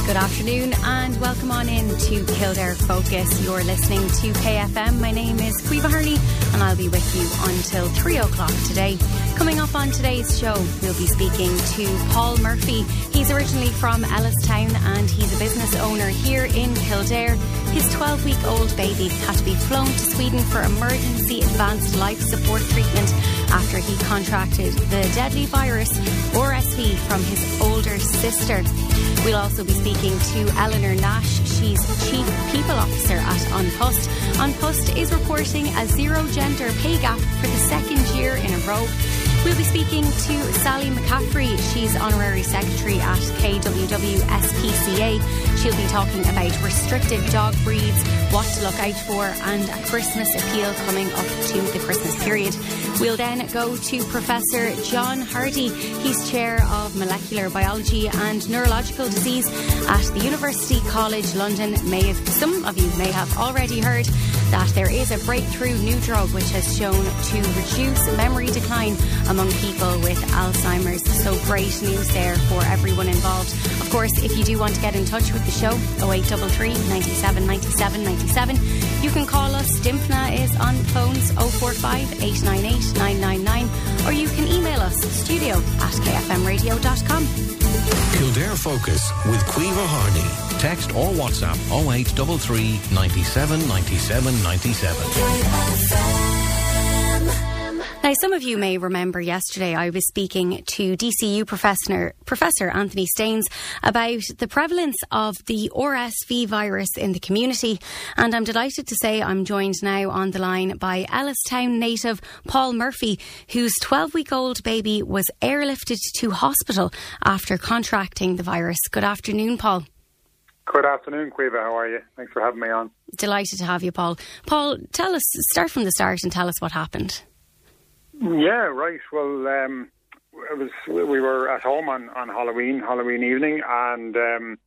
Good afternoon and welcome on in to Kildare Focus. You're listening to KFM. My name is Caoimhe Harney and I'll be with you until 3 o'clock today. Coming up on today's show, we'll be speaking to Paul Murphy. He's originally from Ellistown and he's a business owner here in Kildare. His 12-week-old baby had to be flown to Sweden for emergency advanced life support treatment after he contracted the deadly virus RSV from his older sister. We'll also be speaking to Eleanor Nash. She's Chief People Officer at An Post. An Post is reporting a zero-gender pay gap for the second year in a row. We'll be speaking to Sally McCaffrey. She's Honorary Secretary at KWW-SPCA. She'll be talking about restricted dog breeds, what to look out for, and a Christmas appeal coming up to the Christmas period. We'll then go to Professor John Hardy. He's Chair of Molecular Biology and Neurological Disease at the University College London. Some of you may have already heard that there is a breakthrough new drug which has shown to reduce memory decline among people with Alzheimer's. So great news there for everyone involved. Of course, if you do want to get in touch with the show, 0833 97 97 97. You can call us. Dimphna is on phones 045 898 999, or you can email us studio@kfmradio.com. Kildare Focus with Caoimhe Harney. Text or WhatsApp 0833 97 97 97. Now, some of you may remember yesterday I was speaking to DCU Professor Anthony Staines about the prevalence of the RSV virus in the community, and I'm delighted to say I'm joined now on the line by Ellistown native Paul Murphy, whose 12-week-old baby was airlifted to hospital after contracting the virus. Good afternoon, Paul. Good afternoon, Caoimhe. How are you? Thanks for having me on. Delighted to have you, Paul. Paul, start from the start and tell us what happened. Yeah, right. Well, we were at home on Halloween evening, and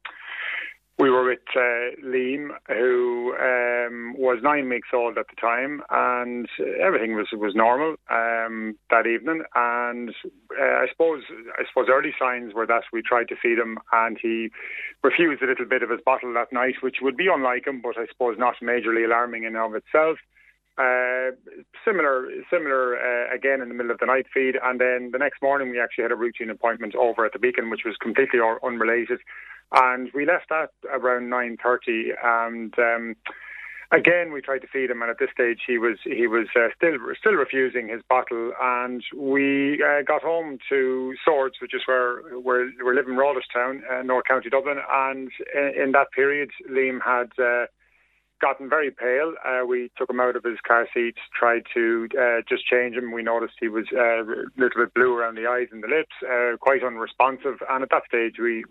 we were with Liam, who was 9 weeks old at the time, and everything was normal that evening. And I suppose early signs were that we tried to feed him, and he refused a little bit of his bottle that night, which would be unlike him, but I suppose not majorly alarming in and of itself. Similar again in the middle of the night feed, and then the next morning we actually had a routine appointment over at the Beacon, which was completely unrelated, and we left that around 9:30, and again we tried to feed him, and at this stage he was still refusing his bottle, and we got home to Swords, which is where we live in Rawlerstown, North County Dublin, and in that period Liam had gotten very pale. We took him out of his car seat, tried to just change him. We noticed he was a little bit blue around the eyes and the lips, quite unresponsive. And at that stage, we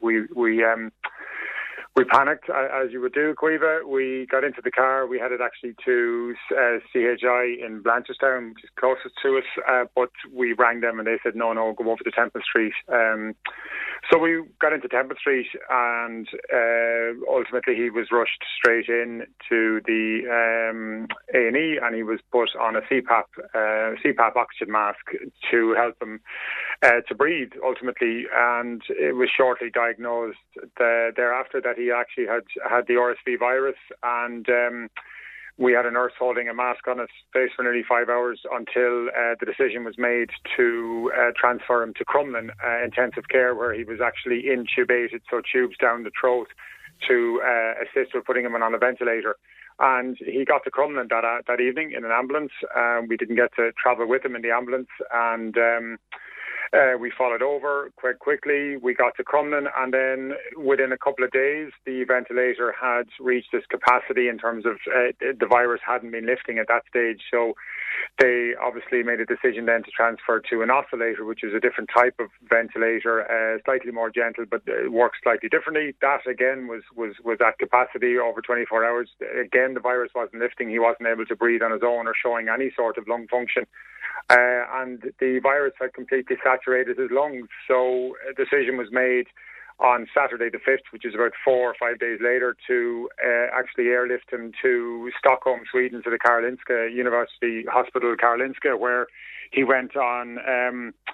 panicked, as you would do, Caoimhe. We got into the car. We headed actually to CHI in Blanchardstown, which is closest to us. But we rang them and they said, no, go over to Temple Street. So we got into Temple Street, and ultimately he was rushed straight in to the A&E, and he was put on a CPAP oxygen mask to help him to breathe, ultimately. And it was shortly diagnosed thereafter that he actually had the RSV virus, and we had a nurse holding a mask on his face for nearly 5 hours until the decision was made to transfer him to Crumlin intensive care, where he was actually intubated, so tubes down the throat to assist with putting him on a ventilator. And he got to Crumlin that evening in an ambulance. We didn't get to travel with him in the ambulance, and we followed over quite quickly. We got to Crumlin, and then within a couple of days, the ventilator had reached its capacity in terms of the virus hadn't been lifting at that stage. So they obviously made a decision then to transfer to an oscillator, which is a different type of ventilator, slightly more gentle, but it works slightly differently. That again was at capacity over 24 hours. Again, the virus wasn't lifting. He wasn't able to breathe on his own or showing any sort of lung function. And the virus had completely saturated his lungs. So a decision was made on Saturday the 5th, which is about 4 or 5 days later, to actually airlift him to Stockholm, Sweden, to the Karolinska University Hospital, Karolinska, where he went on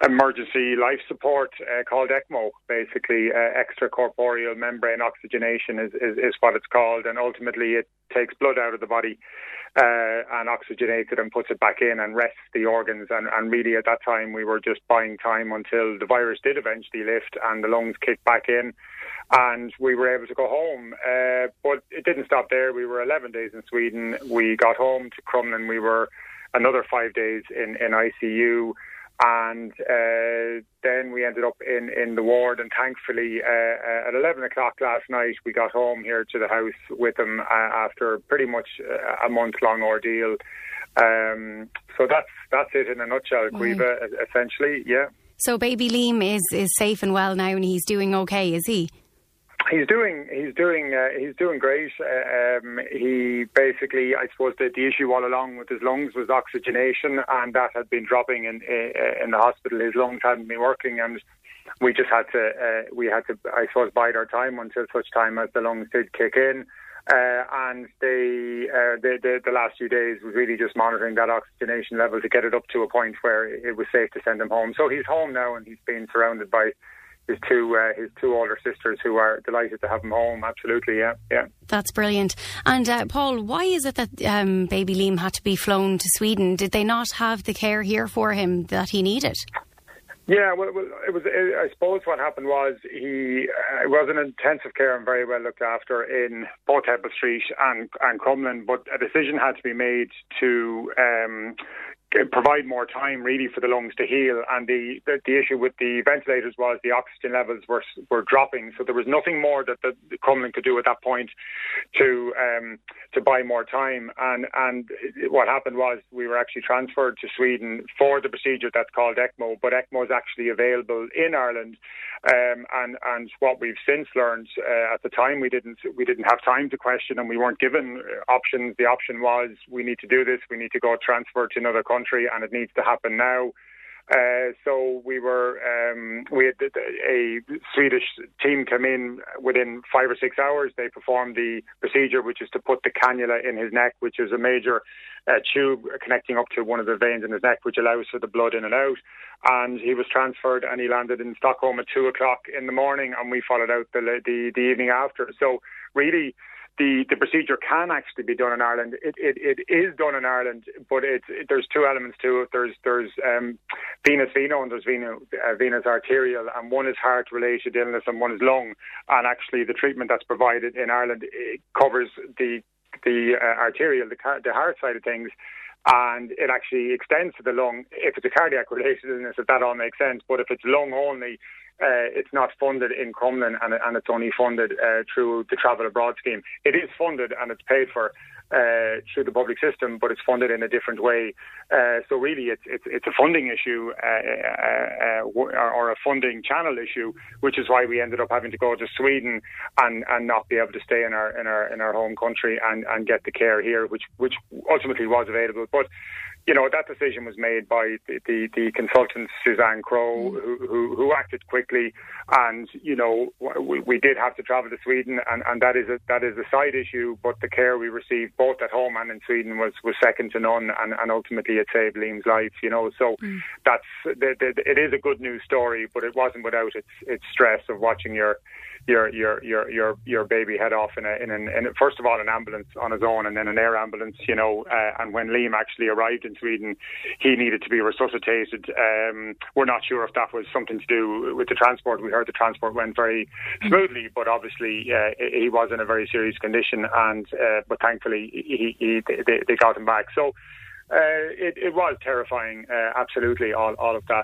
emergency life support called ECMO, basically extracorporeal membrane oxygenation is what it's called, and ultimately it takes blood out of the body and oxygenates it and puts it back in and rests the organs, and really at that time we were just buying time until the virus did eventually lift and the lungs kicked back in and we were able to go home, but it didn't stop there. We were 11 days in Sweden. We got home to Crumlin. We were another 5 days in ICU. And then we ended up in the ward, and thankfully at 11 o'clock last night we got home here to the house with him after pretty much a month-long ordeal. So that's it in a nutshell, Caoimhe, essentially, yeah. So baby Liam is safe and well now, and he's doing okay, is he? He's doing great. He basically, I suppose, the issue all along with his lungs was oxygenation, and that had been dropping in the hospital. His lungs hadn't been working, and we just had to, I suppose, bide our time until such time as the lungs did kick in. And the last few days was really just monitoring that oxygenation level to get it up to a point where it was safe to send him home. So he's home now, and he's been surrounded by his two older sisters who are delighted to have him home. Absolutely, yeah. That's brilliant. And Paul, why is it that baby Liam had to be flown to Sweden? Did they not have the care here for him that he needed? Yeah, well, it was. I suppose what happened was he was in intensive care and very well looked after in both Heppel Street and Crumlin, but a decision had to be made to provide more time really for the lungs to heal, and the issue with the ventilators was the oxygen levels were dropping, so there was nothing more that the Crumlin could do at that point to buy more time, and what happened was we were actually transferred to Sweden for the procedure that's called ECMO, but ECMO is actually available in Ireland, and what we've since learned, at the time we didn't have time to question, and we weren't given options. The option was, we need to do this, we need to go transfer to another country, and it needs to happen now. So we had a Swedish team come in within 5 or 6 hours. They performed the procedure, which is to put the cannula in his neck, which is a major tube connecting up to one of the veins in his neck, which allows for the blood in and out. And he was transferred, and he landed in Stockholm at 2 o'clock in the morning, and we followed out the evening after. So really, the procedure can actually be done in Ireland. It is done in Ireland, but there's two elements to it. There's venous veno and there's venous arterial, and one is heart-related illness and one is lung. And actually, the treatment that's provided in Ireland covers the arterial, the heart side of things, and it actually extends to the lung. If it's a cardiac-related illness, if that all makes sense, but if it's lung only, it's not funded in Crumlin, and it's only funded through the Travel Abroad scheme. It is funded and it's paid for through the public system, but it's funded in a different way. So really, it's a funding issue or a funding channel issue, which is why we ended up having to go to Sweden and not be able to stay in our home country and get the care here, which ultimately was available. But you know, that decision was made by the consultant Suzanne Crowe, who acted quickly, and you know, we did have to travel to Sweden, and that is a side issue. But the care we received both at home and in Sweden was second to none, and ultimately it saved Liam's life. You know, so it is a good news story, but it wasn't without its stress of watching your baby head off in first of all an ambulance on his own, and then an air ambulance. You know, and when Liam actually arrived in Sweden, he needed to be resuscitated. We're not sure if that was something to do with the transport. We heard the transport went very smoothly, but obviously he was in a very serious condition, and but thankfully they got him back. So it was terrifying, absolutely, all of that.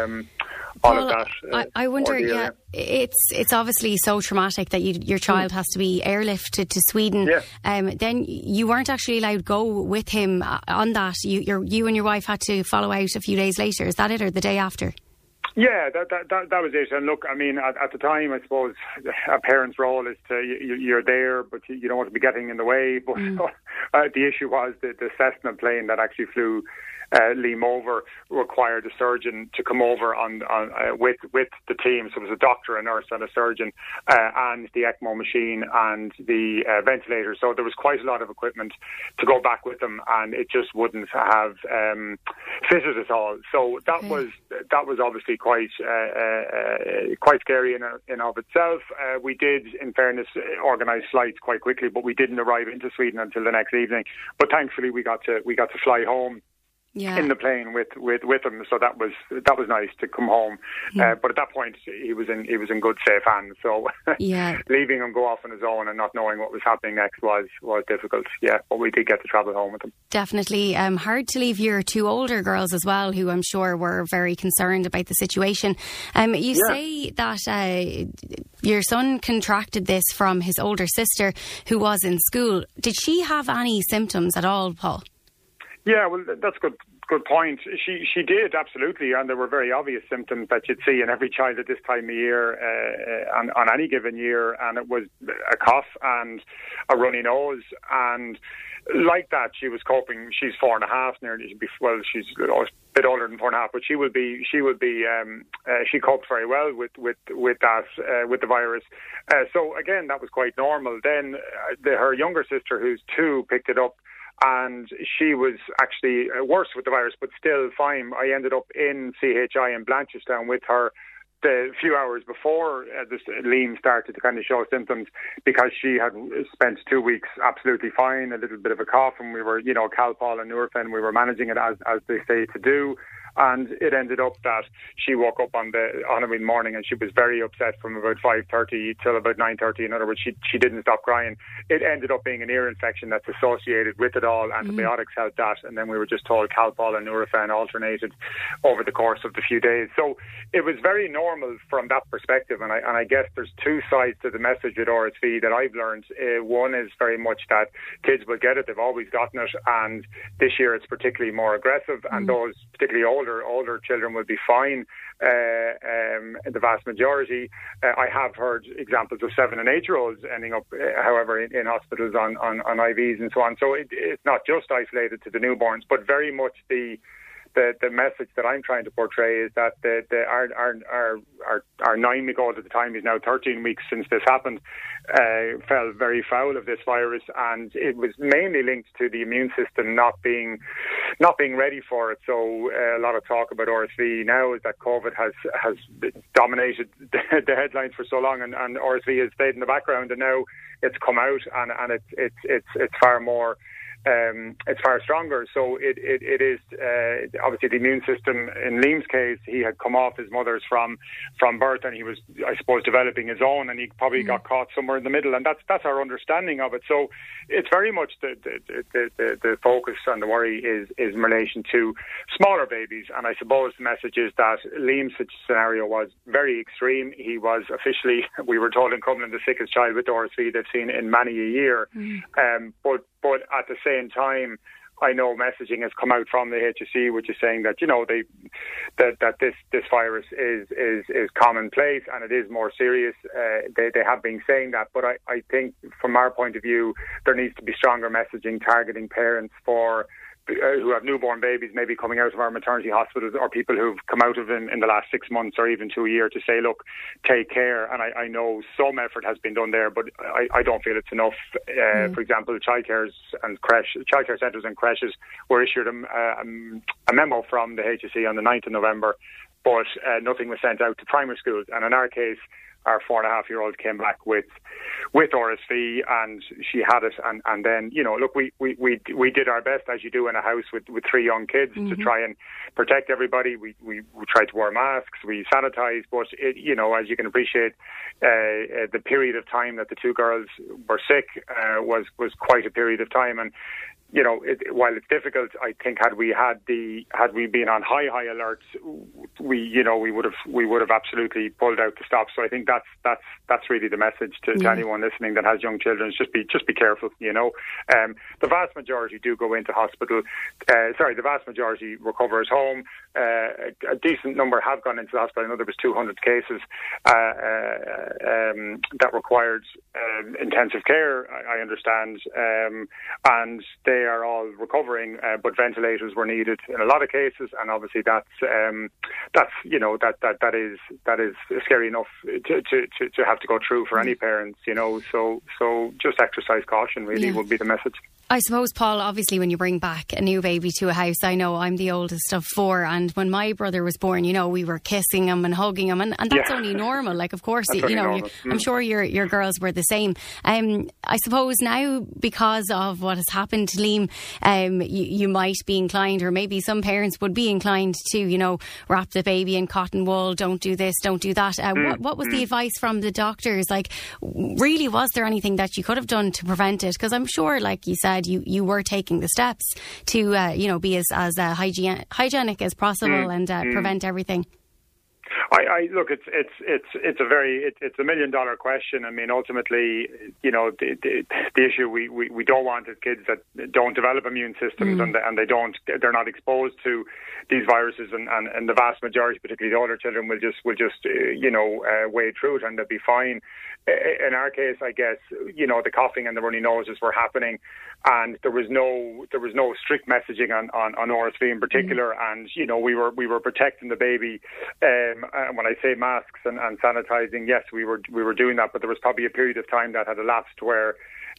I wonder, ordeal, yeah, it's obviously so traumatic that your child has to be airlifted to Sweden. Yeah. Then you weren't actually allowed to go with him on that. You and your wife had to follow out a few days later. Is that it, or the day after? Yeah, that was it. And look, I mean, at the time, I suppose a parent's role is to you're there, but you don't want to be getting in the way. But The issue was that the Cessna plane that actually flew Liam over required a surgeon to come over with the team. So it was a doctor, a nurse and a surgeon, and the ECMO machine and the ventilator. So there was quite a lot of equipment to go back with them, and it just wouldn't have fitted at all. So that was obviously quite scary in of itself. We did, in fairness, organise flights quite quickly, but we didn't arrive into Sweden until the next evening. But thankfully, we got to fly home. Yeah. In the plane with him, so that was nice to come home. But at that point, he was in good, safe hands. So leaving him go off on his own and not knowing what was happening next was difficult. Yeah, but we did get to travel home with him. Definitely hard to leave your two older girls as well, who I'm sure were very concerned about the situation. You say that your son contracted this from his older sister, who was in school. Did she have any symptoms at all, Paul? Yeah, well, that's a good point. She did, absolutely, and there were very obvious symptoms that you'd see in every child at this time of year, on any given year, and it was a cough and a runny nose, and like that, she was coping. She's 4.5 nearly. Well, she's a bit older than 4.5, but she coped very well with that, with the virus. So again, that was quite normal. Then her younger sister, who's 2, picked it up. And she was actually worse with the virus, but still fine. I ended up in CHI in Blanchardstown with her the few hours before Liam started to kind of show symptoms, because she had spent 2 weeks absolutely fine, a little bit of a cough, and we were, Calpol and Nurofen, we were managing it as they say to do. And it ended up that she woke up on the Halloween morning and she was very upset from about 5:30 till about 9:30. In other words, she didn't stop crying. It ended up being an ear infection that's associated with it all. Antibiotics helped that, and then we were just told Calpol and Nurofen alternated over the course of the few days. So it was very normal from that perspective, and I guess there's two sides to the message with RSV that I've learned. One is very much that kids will get it, they've always gotten it, and this year it's particularly more aggressive, and those particularly older children will be fine. The vast majority. I have heard examples of 7 and 8-year-olds ending up, however, in hospitals on IVs and so on. So it's not just isolated to the newborns, but very much the message that I'm trying to portray is that our 9-week-old at the time, is now 13 weeks since this happened, fell very foul of this virus, and it was mainly linked to the immune system not being ready for it. So a lot of talk about RSV now is that COVID has dominated the headlines for so long, and RSV has stayed in the background, and now it's come out, and it's far more. It's far stronger. So it is obviously the immune system. In Liam's case, he had come off his mother's from birth, and he was, I suppose, developing his own, and he probably got caught somewhere in the middle, and that's our understanding of it. So it's very much the focus and the worry is in relation to smaller babies, and I suppose the message is that Liam's scenario was very extreme. He was officially, we were told in Crumlin, the sickest child with RSV they've seen in many a year. But at the same time, I know messaging has come out from the HSE, which is saying that that this virus is commonplace and it is more serious. They have been saying that, but I think from our point of view, there needs to be stronger messaging targeting parents who have newborn babies maybe coming out of our maternity hospitals, or people who've come out of them in the last 6 months or even to a year, to say, look, take care. And I know some effort has been done there, but I don't feel it's enough. For example, childcare centres and creches were issued a memo from the HSE on the 9th of November, but nothing was sent out to primary schools. And in our case, our 4.5-year-old came back with RSV, and she had it, and then look, we did our best, as you do in a house with 3 young kids, to try and protect everybody. We tried to wear masks, we sanitized, but as you can appreciate, the period of time that the 2 girls were sick was quite a period of time, and while it's difficult, I think had we been on high alert, we would have absolutely pulled out the stops. So I think that's really the message to anyone listening that has young children. Just be careful. The vast majority do go into hospital. The vast majority recover at home. a decent number have gone into the hospital. I know there was 200 cases that required intensive care, I understand, and they are all recovering, but ventilators were needed in a lot of cases, and obviously that is scary enough to have to go through for any parents, so just exercise caution really would be the message. I suppose, Paul, obviously when you bring back a new baby to a house, I know I'm the oldest of 4, and when my brother was born, we were kissing him and hugging him, and that's only normal. Like, of course, I'm sure your girls were the same. I suppose now, because of what has happened to Liam, you might be inclined, or maybe some parents would be inclined to, wrap the baby in cotton wool, don't do this, don't do that. What was the advice from the doctors? Like, really, was there anything that you could have done to prevent it? Because I'm sure, like you said, you were taking the steps to be as hygienic as possible and prevent everything. I look, it's a $1 million question. I mean, ultimately, the issue we don't want is kids that don't develop immune systems and they're not exposed to these viruses, and the vast majority, particularly the older children, will just wade through it and they'll be fine. In our case, I guess, the coughing and the runny noses were happening, and there was no strict messaging on RSV in particular, and we were protecting the baby. And when I say masks and sanitizing, yes, we were doing that, but there was probably a period of time that had elapsed where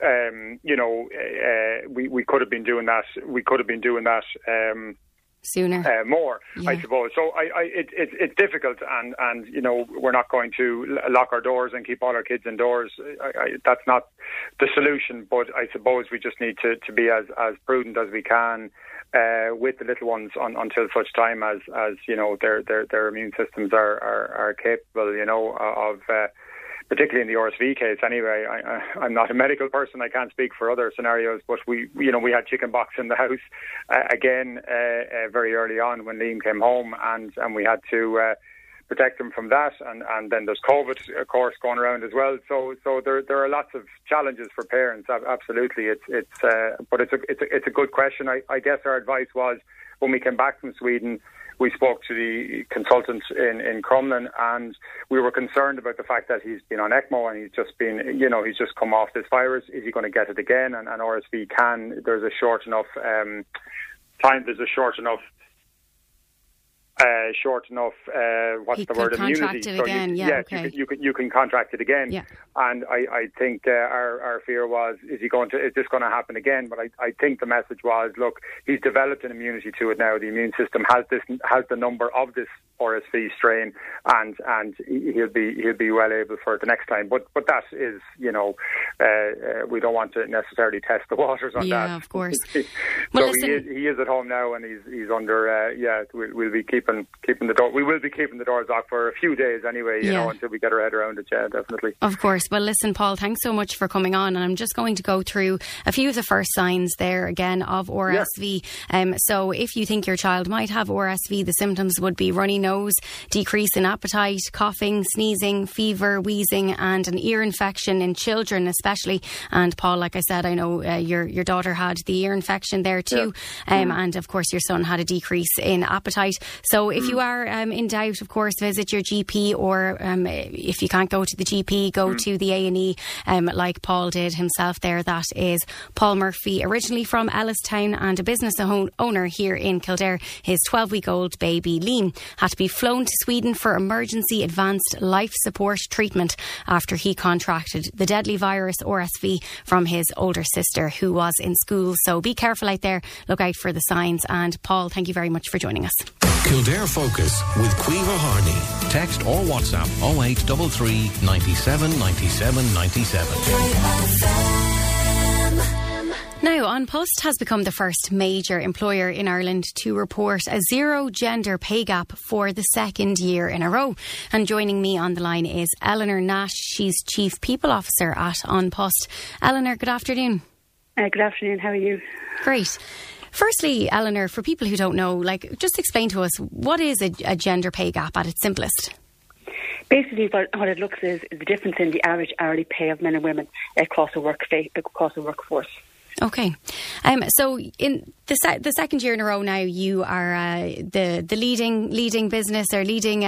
we could have been doing that. We could have been doing that. Sooner, more, I suppose. So it's difficult, and we're not going to lock our doors and keep all our kids indoors. That's not the solution. But I suppose we just need to be as prudent as we can with the little ones until such time as their immune systems are capable, of. Particularly in the RSV case, anyway. I'm not a medical person. I can't speak for other scenarios, but we had chicken pox in the house again very early on when Liam came home, and we had to protect him from that. And then there's COVID, of course, going around as well. So there are lots of challenges for parents. Absolutely, but it's a good question. I guess our advice was, when we came back from Sweden, we spoke to the consultant in Crumlin, and we were concerned about the fact that he's been on ECMO and he's just come off this virus. Is he going to get it again? And RSV there's a short enough immunity. So you can contract it again. Yeah. And I think our fear was, is this going to happen again? But I think the message was, look, he's developed an immunity to it now. The immune system has the number of this RSV strain, and he'll be well able for it the next time. But that is, we don't want to necessarily test the waters on that. Yeah, of course. Well, listen, he is at home now, and he's under. We'll be keeping the door. We will be keeping the doors locked for a few days anyway. Until we get our head around it. Yeah, definitely. Of course. Well, listen, Paul, thanks so much for coming on, and I'm just going to go through a few of the first signs there again of RSV. Yeah. So if you think your child might have RSV, the symptoms would be runny nose, decrease in appetite, coughing, sneezing, fever, wheezing, and an ear infection in children especially. And Paul, like I said, I know your daughter had the ear infection there too. Yeah. And of course your son had a decrease in appetite. So if you are in doubt, of course, visit your GP, or if you can't go to the GP, go to the A&E, like Paul did himself there. That is Paul Murphy, originally from Ellistown and a business owner here in Kildare. His 12-week-old baby Liam had to be flown to Sweden for emergency advanced life support treatment after he contracted the deadly virus RSV from his older sister who was in school. So be careful out there, look out for the signs. And Paul, thank you very much for joining us. Kildare Focus with Caoimhe Harney. Text or WhatsApp 0833 97 97 97. Now, An Post has become the first major employer in Ireland to report a zero gender pay gap for the second year in a row. And joining me on the line is Eleanor Nash. She's Chief People Officer at An Post. Eleanor, good afternoon. Good afternoon. How are you? Great. Firstly, Eleanor, for people who don't know, just explain to us, what is a gender pay gap at its simplest? Basically, what it looks is the difference in the average hourly pay of men and women across the workforce. Okay. So in the second year in a row now, you are the leading business or leading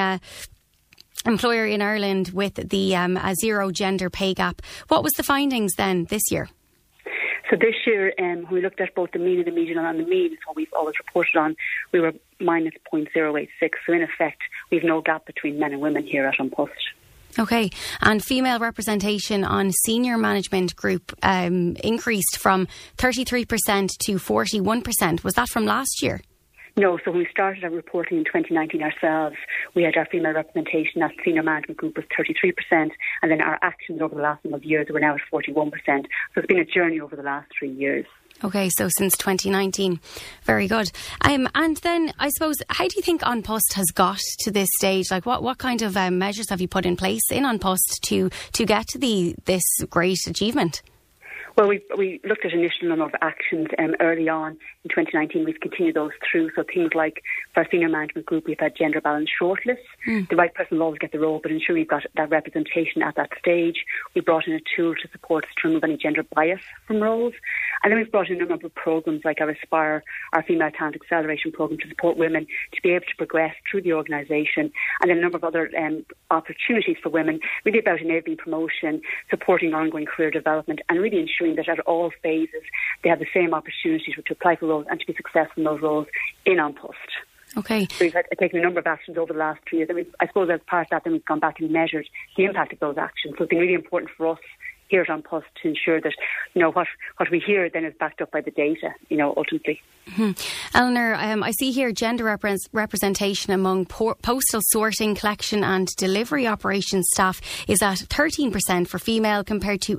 employer in Ireland with the zero gender pay gap. What was the findings then this year? So this year, when we looked at both the mean and the median, and the mean is what we've always reported on, we were minus 0.086. So in effect, we've no gap between men and women here at An Post. Okay, and female representation on senior management group increased from 33% to 41%. Was that from last year? No, so when we started our reporting in 2019 ourselves, we had our female representation at senior management group was 33%, and then our actions over the last number of years were now at 41%. So it's been a journey over the last 3 years. Okay, so since 2019. Very good. And then, I suppose, how do you think An Post has got to this stage? Like, what kind of measures have you put in place in An Post to get to this great achievement? Well, we looked at an initial number of actions early on in 2019. We've continued those through. So things like for our senior management group, we've had gender balance shortlists. The right person will always get the role, but ensure we've got that representation at that stage. We brought in a tool to support us to remove any gender bias from roles. And then we've brought in a number of programs like our Aspire, our Female Talent Acceleration Programme to support women to be able to progress through the organisation. And then a number of other opportunities for women, really about enabling promotion, supporting ongoing career development, and really ensuring that at all phases they have the same opportunities to apply for roles and to be successful in those roles in An Post. Okay. So we've taken a number of actions over the last 3 years. And I suppose as part of that, then we've gone back and measured the impact of those actions. So it's been really important for us here at An Post to ensure that, what we hear then is backed up by the data, ultimately. Eleanor, I see here gender representation among postal sorting, collection and delivery operations staff is at 13% for female compared to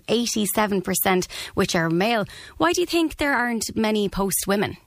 87% which are male. Why do you think there aren't many post women?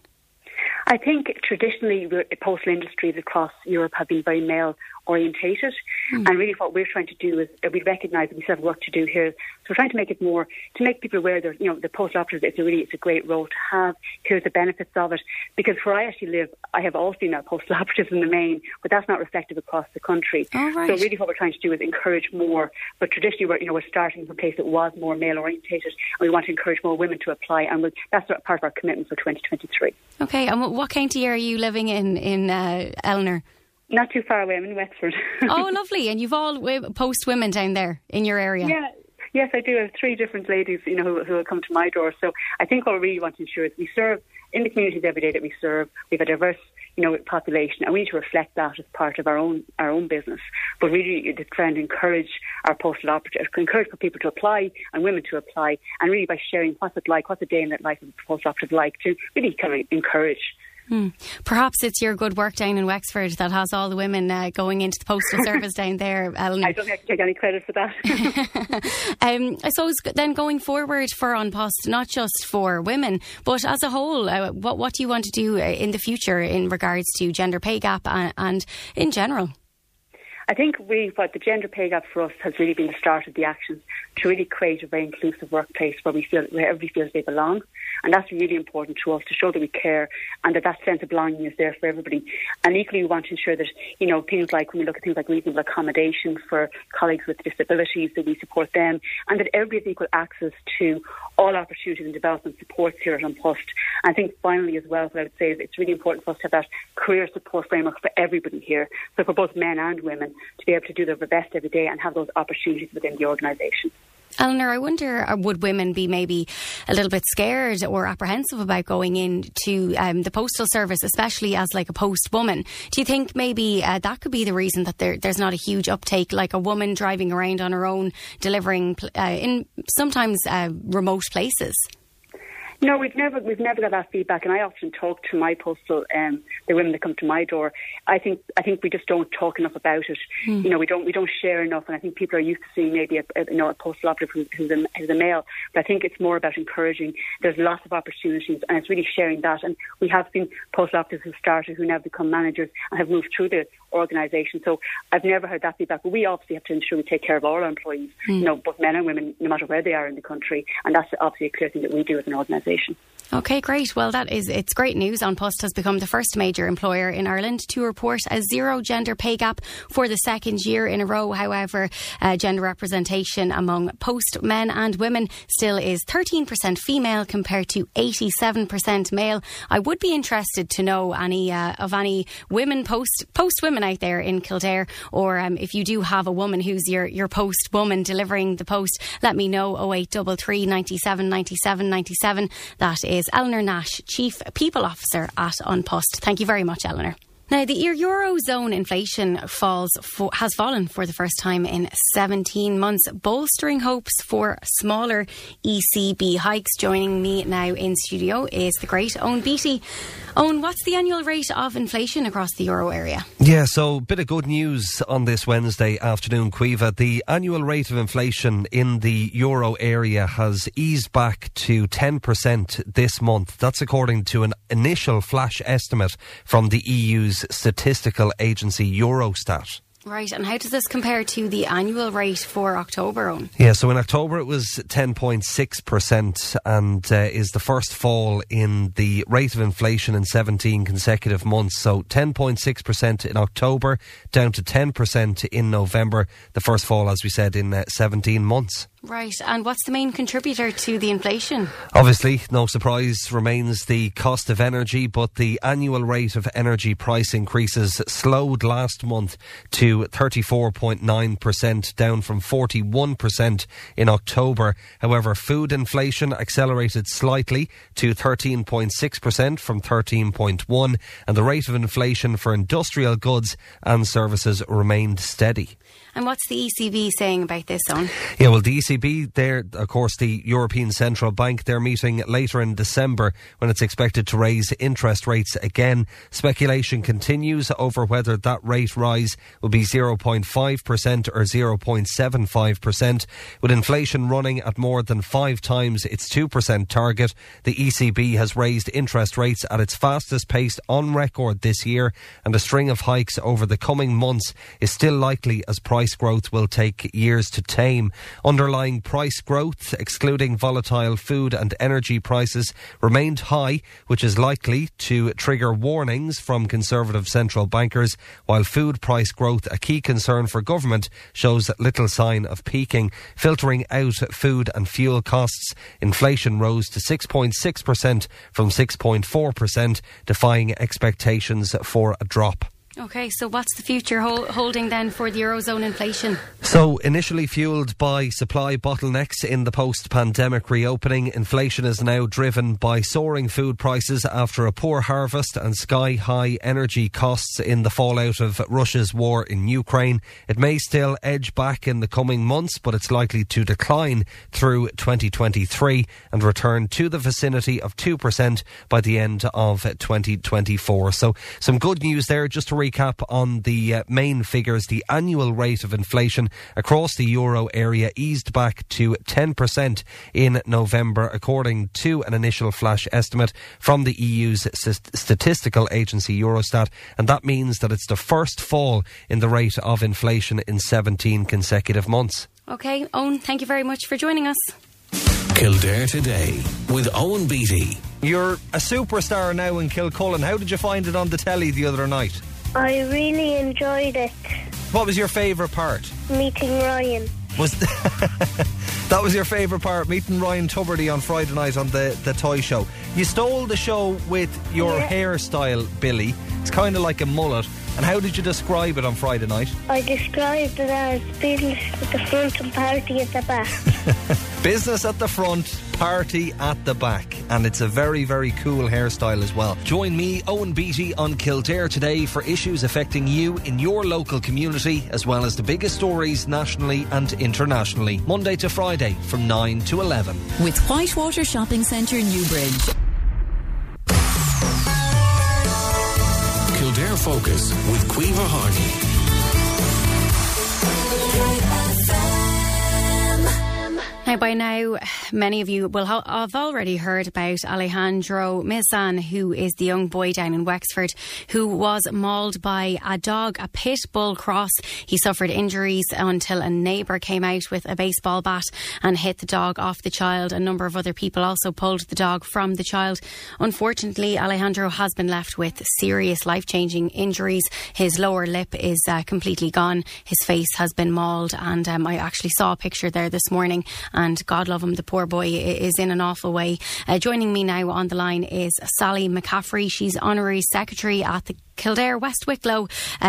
I think traditionally postal industries across Europe have been very male orientated, and really what we're trying to do is we recognise that we still have work to do here. So we're trying to make it more, to make people aware that the postal operatives, it's a great role to have. Here's the benefits of it, because where I actually live, I have all female postal operatives in the main, but that's not reflective across the country. Oh, right. So really what we're trying to do is encourage more. But traditionally we're starting from a place that was more male orientated, and we want to encourage more women to apply, and that's part of our commitment for 2023. Okay, and what county are you living in Eleanor? Not too far away. I'm in Wexford. Oh, lovely. And you've all post women down there in your area? Yeah. Yes, I do. I have 3 different ladies, who will come to my door. So I think what we really want to ensure is we serve in the communities every day that we serve. We have a diverse, population, and we need to reflect that as part of our own business. But really, to try and encourage our postal operatives, encourage for people to apply and women to apply, and really by sharing what's a day in the life of a postal operative like, to really kind of encourage. Perhaps it's your good work down in Wexford that has all the women going into the postal service down there, Eleanor. I don't think I can take any credit for that. I suppose then going forward for An Post, not just for women, but as a whole, what do you want to do in the future in regards to gender pay gap and in general? I think what the gender pay gap for us has really been the start of the actions to really create a very inclusive workplace where everybody feels they belong. And that's really important to us, to show that we care and that sense of belonging is there for everybody. And equally, we want to ensure that, things like, when we look at things like reasonable accommodation for colleagues with disabilities, that we support them, and that everybody has equal access to all opportunities and development supports here at An Post. And I think finally as well, what I would say is it's really important for us to have that career support framework for everybody here. So for both men and women, to be able to do their best every day and have those opportunities within the organisation. Eleanor, I wonder, would women be maybe a little bit scared or apprehensive about going into the postal service, especially as like a post woman? Do you think maybe that could be the reason that there's not a huge uptake, like a woman driving around on her own, delivering in sometimes remote places? No, we've never got that feedback, and I often talk to my postal, the women that come to my door. I think we just don't talk enough about it. We don't share enough, and I think people are used to seeing maybe a postal operative who's a male. But I think it's more about encouraging. There's lots of opportunities, and it's really sharing that. And we have seen postal operatives who started, who now become managers and have moved through the organisation. So I've never heard that feedback. But we obviously have to ensure we take care of all our employees, both men and women, no matter where they are in the country. And that's obviously a clear thing that we do as an organisation. Okay, great. Well, it's great news. An Post has become the first major employer in Ireland to report a zero gender pay gap for the second year in a row. However, gender representation among Post men and women still is 13% female compared to 87% male. I would be interested to know any women Post women out there in Kildare, or if you do have a woman who's your Post woman delivering the post, let me know. 0833 97 97 97. That is Eleanor Nash, Chief People Officer at An Post. Thank you very much, Eleanor. Now, the Eurozone inflation has fallen for the first time in 17 months, bolstering hopes for smaller ECB hikes. Joining me now in studio is the great Owen Beattie. Owen, what's the annual rate of inflation across the euro area? Yeah, so bit of good news on this Wednesday afternoon, Caoimhe. The annual rate of inflation in the euro area has eased back to 10% this month. That's according to an initial flash estimate from the EU's statistical agency Eurostat. Right, and how does this compare to the annual rate for October, Owen? Yeah, so in October it was 10.6% and is the first fall in the rate of inflation in 17 consecutive months. So 10.6% in October, down to 10% in November, the first fall, as we said, in 17 months. Right, and what's the main contributor to the inflation? Obviously, no surprise, remains the cost of energy, but the annual rate of energy price increases slowed last month to 34.9%, down from 41% in October. However, food inflation accelerated slightly to 13.6% from 13.1%, and the rate of inflation for industrial goods and services remained steady. And what's the ECB saying about this, Owen? Yeah, well, the ECB, they're, of course, the European Central Bank, they're meeting later in December when it's expected to raise interest rates again. Speculation continues over whether that rate rise will be 0.5% or 0.75%. With inflation running at more than 5 times its 2% target, the ECB has raised interest rates at its fastest pace on record this year, and a string of hikes over the coming months is still likely as price growth will take years to tame. Underlying price growth, excluding volatile food and energy prices, remained high, which is likely to trigger warnings from conservative central bankers, while food price growth, a key concern for government, shows little sign of peaking. Filtering out food and fuel costs, inflation rose to 6.6% from 6.4%, defying expectations for a drop. Okay, so what's the future holding then for the Eurozone inflation? So, initially fuelled by supply bottlenecks in the post-pandemic reopening, inflation is now driven by soaring food prices after a poor harvest and sky-high energy costs in the fallout of Russia's war in Ukraine. It may still edge back in the coming months, but it's likely to decline through 2023 and return to the vicinity of 2% by the end of 2024. So, some good news there. Just to recap on the main figures, the annual rate of inflation across the euro area eased back to 10% in November, according to an initial flash estimate from the EU's statistical agency Eurostat, and that means that it's the first fall in the rate of inflation in 17 consecutive months. Okay, Owen, thank you very much for joining us. Kildare Today with Owen Beattie. You're a superstar now in Kilcullen. How did you find it on the telly the other night? I really enjoyed it. What was your favourite part? Meeting Ryan. That was your favourite part, meeting Ryan Tubridy on Friday night on the Toy Show. You stole the show with your hairstyle, Billy. It's kind of like a mullet. And how did you describe it on Friday night? I described it as business at the front and party at the back. Business at the front, party at the back. And it's a very, very cool hairstyle as well. Join me, Owen Beattie, on Kildare Today for issues affecting you in your local community, as well as the biggest stories nationally and internationally. Monday to Friday from 9 to 11. With Whitewater Shopping Centre, Newbridge. Kildare Focus with Caoimhe Harney. Now, by now, many of you will have already heard about Alejandro Mizan, who is the young boy down in Wexford who was mauled by a dog, a pit bull cross. He suffered injuries until a neighbour came out with a baseball bat and hit the dog off the child. A number of other people also pulled the dog from the child. Unfortunately, Alejandro has been left with serious life-changing injuries. His lower lip is completely gone. His face has been mauled, and I actually saw a picture there this morning, and God love him, the poor boy is in an awful way. Joining me now on the line is Sally McCaffrey. She's Honorary Secretary at the Kildare West Wicklow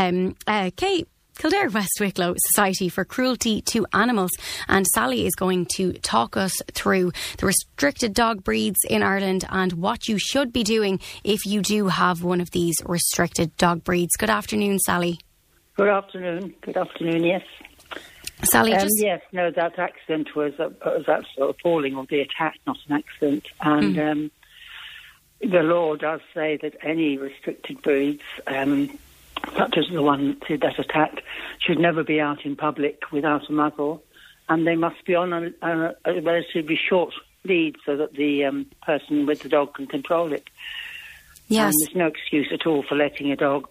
Kildare West Wicklow Society for Cruelty to Animals, and Sally is going to talk us through the restricted dog breeds in Ireland and what you should be doing if you do have one of these restricted dog breeds. Good afternoon, Sally. Good afternoon, yes. Sally, yes, no, that accident was absolutely appalling, or the attack, not an accident. And the law does say that any restricted breeds, such as the one that attacked, should never be out in public without a muzzle, and they must be on a relatively short lead so that the person with the dog can control it. Yes. And there's no excuse at all for letting a dog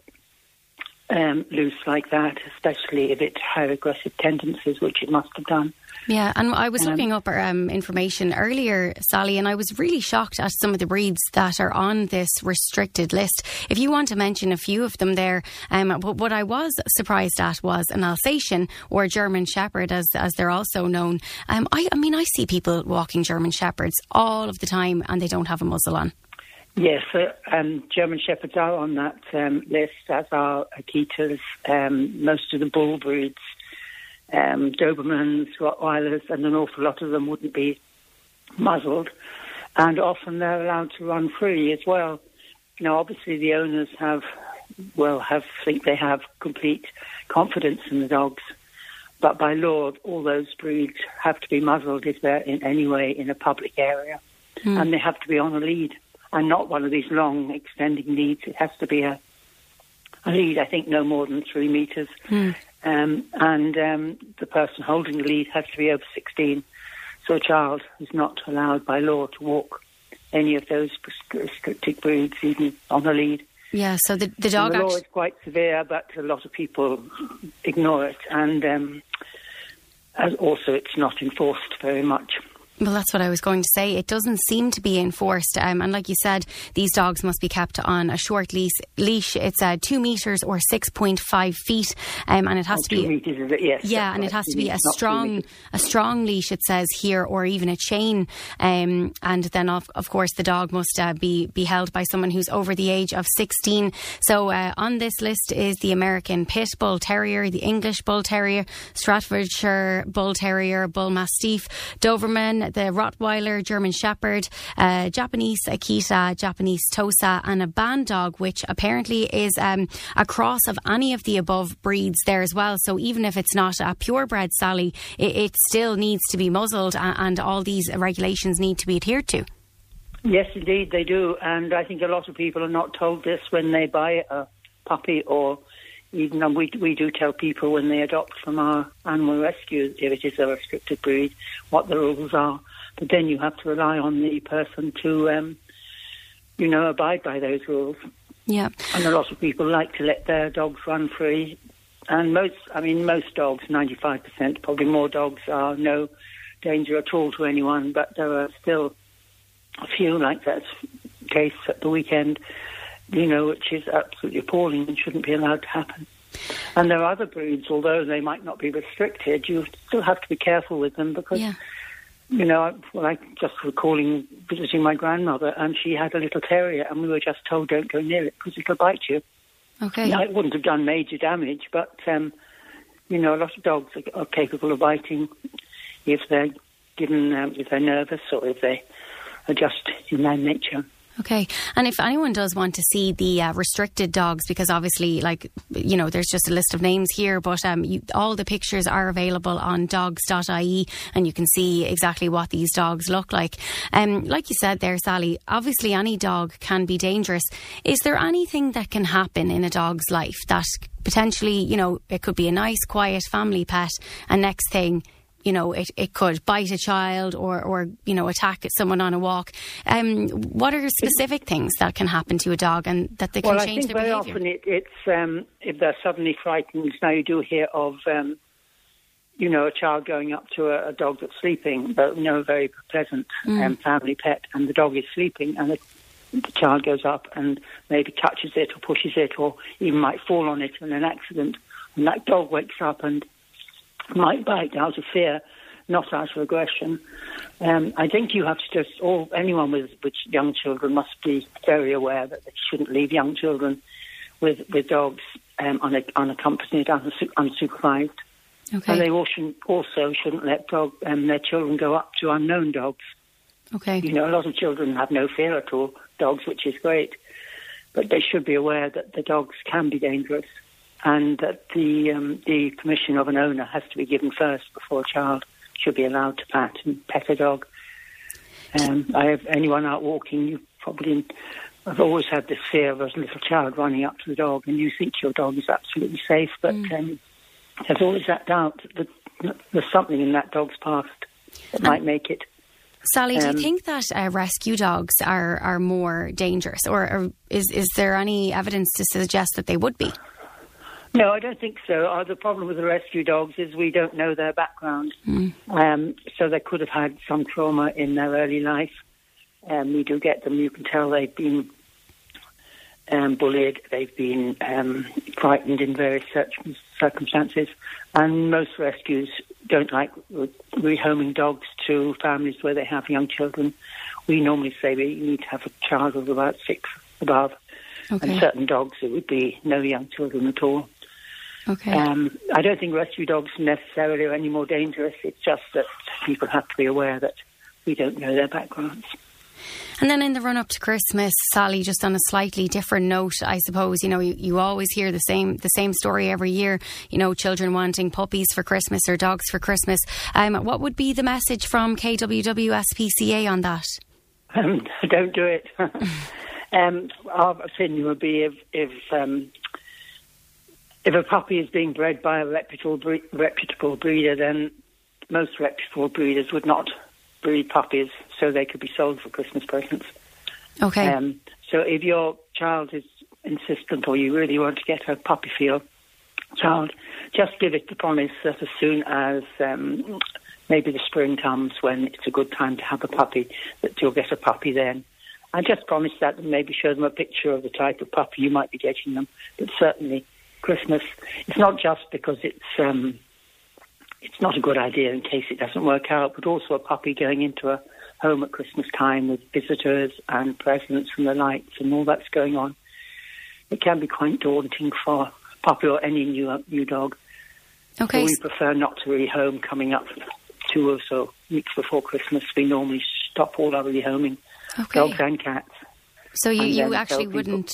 loose like that, especially if it had aggressive tendencies, which it must have done. Yeah, and I was looking up information earlier, Sally, and I was really shocked at some of the breeds that are on this restricted list. If you want to mention a few of them there, but what I was surprised at was an Alsatian, or German Shepherd, as they're also known. I see people walking German Shepherds all of the time, and they don't have a muzzle on. Yes, German Shepherds are on that list, as are Akitas, most of the bull breeds, Dobermans, Rottweilers, and an awful lot of them wouldn't be muzzled. And often they're allowed to run free as well. Now, obviously the owners think they have complete confidence in the dogs. But by law, all those breeds have to be muzzled if they're in any way in a public area. And they have to be on a lead. And not one of these long extending leads. It has to be a lead, I think, no more than 3 metres. And the person holding the lead has to be over 16. So a child is not allowed by law to walk any of those restricted breeds, even on a lead. Yeah, so the dog... And the law is quite severe, but a lot of people ignore it. And also it's not enforced very much. Well, that's what I was going to say. It doesn't seem to be enforced. And like you said, these dogs must be kept on a short leash. It's 2 metres or 6.5 feet. And it has to be... 2 metres, is it? Yes. Yeah, and it has to be a strong leash, it says here, or even a chain. And then, of course, the dog must be held by someone who's over the age of 16. So on this list is the American Pit Bull Terrier, the English Bull Terrier, Staffordshire Bull Terrier, Bull Mastiff, Doberman, the Rottweiler, German Shepherd, Japanese Akita, Japanese Tosa, and a band dog, which apparently is a cross of any of the above breeds there as well. So even if it's not a purebred, Sally, it still needs to be muzzled, and all these regulations need to be adhered to. Yes, indeed, they do. And I think a lot of people are not told this when they buy a puppy, or even we do tell people when they adopt from our animal rescue, if it is a restricted breed, what the rules are. But then you have to rely on the person to, abide by those rules. Yeah. And a lot of people like to let their dogs run free. And most dogs, 95%, probably more dogs, are no danger at all to anyone. But there are still a few, like that case at the weekend, which is absolutely appalling and shouldn't be allowed to happen. And there are other breeds, although they might not be restricted, you still have to be careful with them because, I just recalling visiting my grandmother, and she had a little terrier, and we were just told don't go near it because it'll bite you. Okay. Now, it wouldn't have done major damage, but, a lot of dogs are capable of biting if they're given, if they're nervous or if they are just in their nature. Okay. And if anyone does want to see the restricted dogs, because obviously, there's just a list of names here, but all the pictures are available on dogs.ie, and you can see exactly what these dogs look like. Like you said there, Sally, obviously any dog can be dangerous. Is there anything that can happen in a dog's life that potentially, it could be a nice, quiet family pet, and next thing, it could bite a child or attack someone on a walk. What are specific things that can happen to a dog and that they can change their behaviour? Well, I think very often it's if they're suddenly frightened. Now you do hear of a child going up to a dog that's sleeping, but a very pleasant family pet, and the dog is sleeping, and the child goes up and maybe touches it or pushes it or even might fall on it in an accident, and that dog wakes up and might bite out of fear, not out of aggression. I think you have to anyone with young children must be very aware that they shouldn't leave young children with dogs unaccompanied, unsupervised. Okay. And they also shouldn't let their children go up to unknown dogs. Okay. A lot of children have no fear at all, dogs, which is great. But they should be aware that the dogs can be dangerous and that the permission of an owner has to be given first before a child should be allowed to pet a dog. Anyone out walking, I've always had this fear of a little child running up to the dog and you think your dog is absolutely safe, but there's always that doubt that there's something in that dog's past that might make it. Sally, do you think that rescue dogs are more dangerous, or is there any evidence to suggest that they would be? No, I don't think so. The problem with the rescue dogs is we don't know their background. So they could have had some trauma in their early life. We do get them. You can tell they've been bullied, they've been frightened in various circumstances, and most rescues don't like rehoming dogs to families where they have young children. We normally say we need to have a child of about 6 above, and certain dogs it would be no young children at all. Okay. I don't think rescue dogs necessarily are any more dangerous. It's just that people have to be aware that we don't know their backgrounds. And then in the run-up to Christmas, Sally, just on a slightly different note, I suppose, you always hear the same story every year, children wanting puppies for Christmas or dogs for Christmas. What would be the message from KWW-SPCA on that? Don't do it. Our opinion would be if a puppy is being bred by a reputable breeder, then most reputable breeders would not breed puppies so they could be sold for Christmas presents. Okay. So if your child is insistent or you really want to get a puppy for your child, just give it the promise that as soon as maybe the spring comes when it's a good time to have a puppy, that you'll get a puppy then. And just promise that and maybe show them a picture of the type of puppy you might be getting them. But certainly Christmas, it's not just because it's not a good idea in case it doesn't work out, but also a puppy going into a home at Christmas time with visitors and presents and the lights and all that's going on. It can be quite daunting for a puppy or any new dog. Okay. So we prefer not to rehome coming up 2 or so weeks before Christmas. We normally stop all our rehoming, dogs and cats. So you actually wouldn't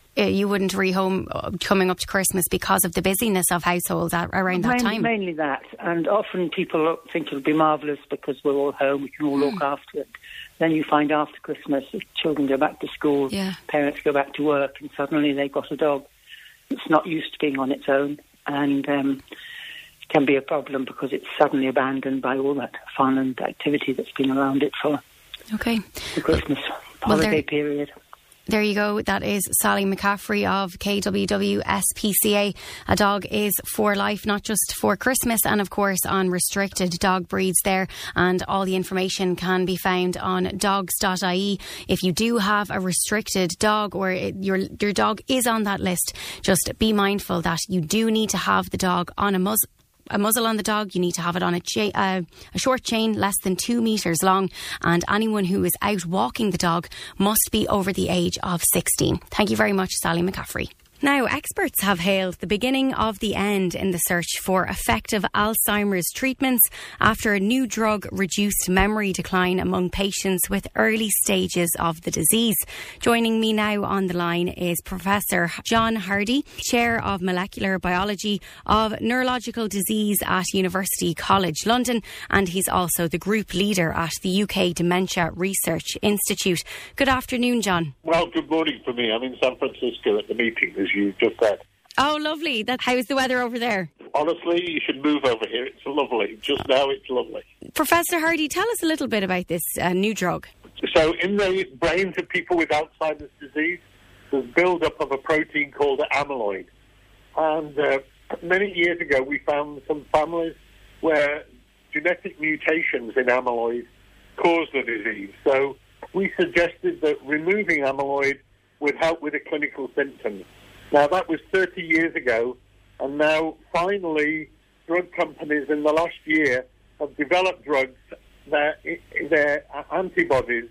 rehome coming up to Christmas because of the busyness of households around that time? Mainly that. And often people think it'll be marvellous because we're all home, we can all look after it. Then you find after Christmas, if children go back to school, parents go back to work, and suddenly they've got a dog that's not used to being on its own. And it can be a problem because it's suddenly abandoned by all that fun and activity that's been around it for the Christmas holiday period. There you go. That is Sally McCaffrey of KWW-SPCA. A dog is for life, not just for Christmas, and of course on restricted dog breeds there. And all the information can be found on dogs.ie. If you do have a restricted dog or your dog is on that list, just be mindful that you do need to have the dog on a muzzle on the dog. You need to have it on a short chain less than 2 metres long, and anyone who is out walking the dog must be over the age of 16. Thank you very much, Sally McCaffrey. Now, experts have hailed the beginning of the end in the search for effective Alzheimer's treatments after a new drug reduced memory decline among patients with early stages of the disease. Joining me now on the line is Professor John Hardy, Chair of Molecular Biology of Neurological Disease at University College London, and he's also the group leader at the UK Dementia Research Institute. Good afternoon, John. Well, good morning for me. I'm in San Francisco at the meeting, as you just said. Oh, lovely. How's the weather over there? Honestly, you should move over here. It's lovely. Just now, it's lovely. Professor Hardy, tell us a little bit about this new drug. So in the brains of people with Alzheimer's disease, there's build-up of a protein called amyloid. And many years ago, we found some families where genetic mutations in amyloid cause the disease. So we suggested that removing amyloid would help with the clinical symptoms. Now, that was 30 years ago, and now, finally, drug companies in the last year have developed drugs that they're antibodies,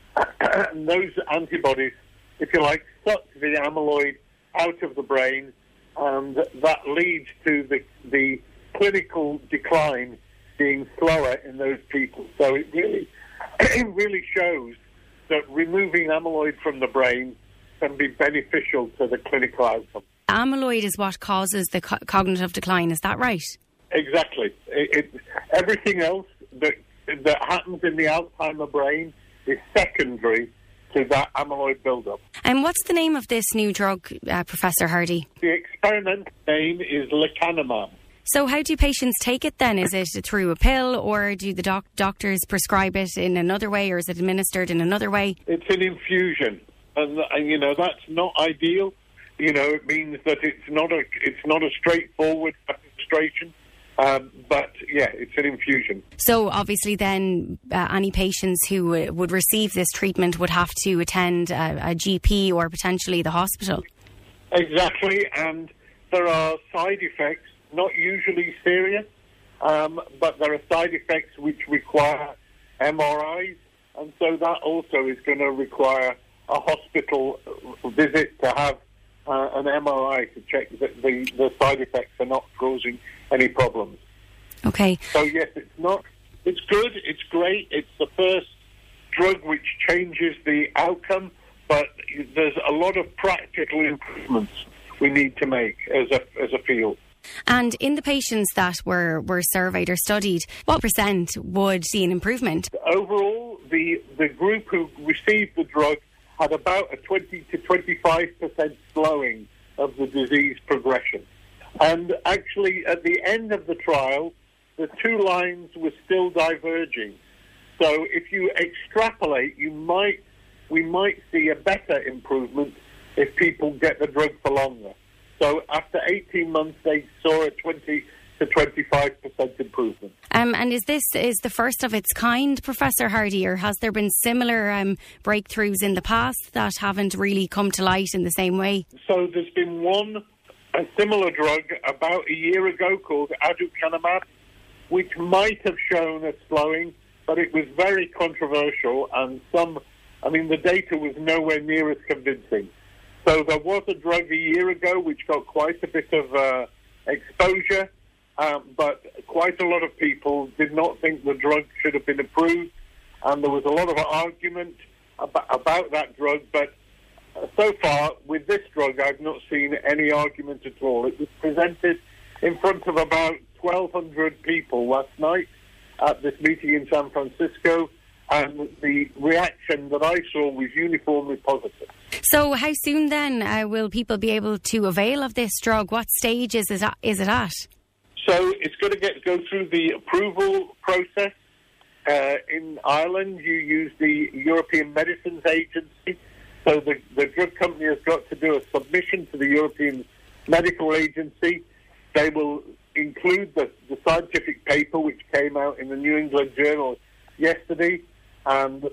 and those antibodies, if you like, suck the amyloid out of the brain, and that leads to the clinical decline being slower in those people. So it really shows that removing amyloid from the brain can be beneficial to the clinical outcome. Amyloid is what causes the cognitive decline, is that right? Exactly. Everything else that happens in the Alzheimer brain is secondary to that amyloid buildup. And what's the name of this new drug, Professor Hardy? The experimental name is lecanemab. So how do patients take it then? Is it through a pill, or do the doctors prescribe it in another way, or is it administered in another way? It's an infusion, and that's not ideal. It means that it's not a straightforward administration. But yeah, it's an infusion. So obviously then any patients who would receive this treatment would have to attend a GP or potentially the hospital. Exactly, and there are side effects, not usually serious, but there are side effects which require MRIs, and so that also is going to require a hospital visit to have an MRI to check that the side effects are not causing any problems. Okay. So yes, it's good, it's great, it's the first drug which changes the outcome, but there's a lot of practical improvements we need to make as a field. And in the patients that were surveyed or studied, what percent would see an improvement? Overall, the group who received the drug had about a 20 to 25% slowing of the disease progression. And actually, at the end of the trial, the two lines were still diverging. So if you extrapolate, we might see a better improvement if people get the drug for longer. So after 18 months, they saw a 20 to 25% improvement. And is this the first of its kind, Professor Hardy, or has there been similar breakthroughs in the past that haven't really come to light in the same way? So there's been a similar drug about a year ago called aducanumab, which might have shown a slowing, but it was very controversial, and the data was nowhere near as convincing. So there was a drug a year ago which got quite a bit of exposure, but quite a lot of people did not think the drug should have been approved, and there was a lot of argument about that drug, but so far, with this drug, I've not seen any argument at all. It was presented in front of about 1,200 people last night at this meeting in San Francisco, and the reaction that I saw was uniformly positive. So how soon then will people be able to avail of this drug? What stage is it at? So it's going to go through the approval process. In Ireland, you use the European Medicines Agency. So the drug company has got to do a submission to the European Medical Agency. They will include the scientific paper which came out in the New England Journal yesterday. And,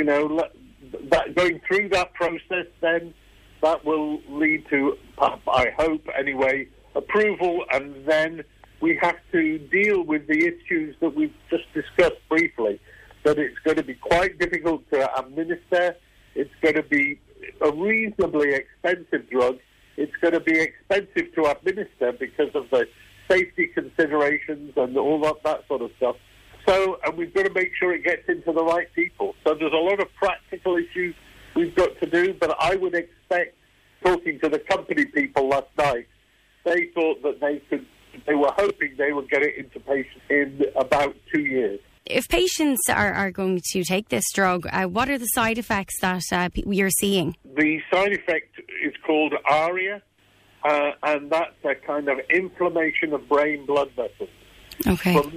that going through that process, then that will lead to, I hope anyway, approval. And then we have to deal with the issues that we've just discussed briefly, that it's going to be quite difficult to administer. It's going to be a reasonably expensive drug. It's going to be expensive to administer because of the safety considerations and all that sort of stuff. So, and we've got to make sure it gets into the right people. So there's a lot of practical issues we've got to do, but I would expect, talking to the company people last night, they thought that they were hoping they would get it into patients in about 2 years. If patients are going to take this drug, what are the side effects that you're seeing? The side effect is called ARIA, and that's a kind of inflammation of brain blood vessels. Okay. For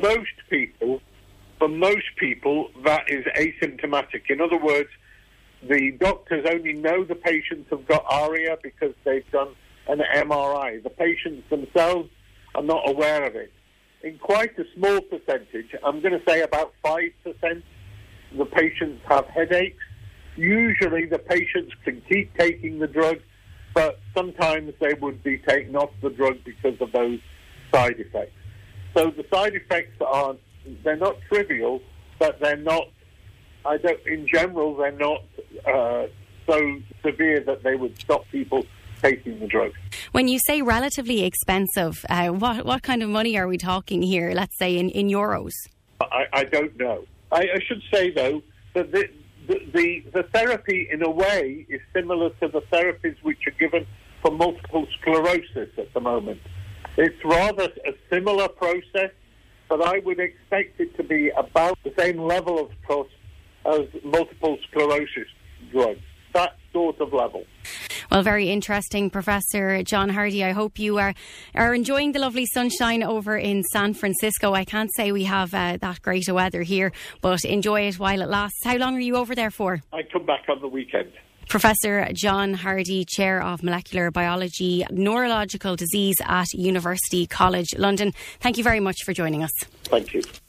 most people, that is asymptomatic. In other words, the doctors only know the patients have got ARIA because they've done an MRI. The patients themselves are not aware of it. In quite a small percentage, I'm going to say about 5%, the patients have headaches. Usually the patients can keep taking the drug, but sometimes they would be taken off the drug because of those side effects. So the side effects they're not trivial, but they're not, in general, they're not so severe that they would stop people taking the drug. When you say relatively expensive, what kind of money are we talking here, let's say in euros? I don't know. I should say, though, that the therapy, in a way, is similar to the therapies which are given for multiple sclerosis at the moment. It's rather a similar process, but I would expect it to be about the same level of cost as multiple sclerosis drugs. That sort of level. Well, very interesting, Professor John Hardy. I hope you are enjoying the lovely sunshine over in San Francisco. I can't say we have that great a weather here, but enjoy it while it lasts. How long are you over there for? I come back on the weekend. Professor John Hardy, Chair of Molecular Biology, Neurological Disease at University College London. Thank you very much for joining us. Thank you.